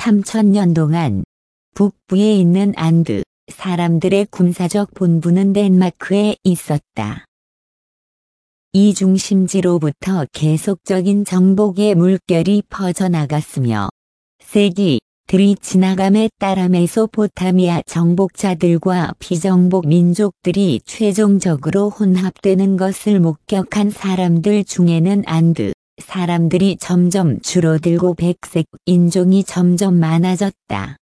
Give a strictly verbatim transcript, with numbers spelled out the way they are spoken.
삼천 년 동안 북부에 있는 안드 사람들의 군사적 본부는 덴마크에 있었다. 이 중심지로부터 계속적인 정복의 물결이 퍼져나갔으며 세기들이 지나감에 따라 메소포타미아 정복자들과 비정복 민족들이 최종적으로 혼합되는 것을 목격한 사람들 중에는 안드 사람들이 점점 줄어들고 백색 인종이 점점 많아졌다.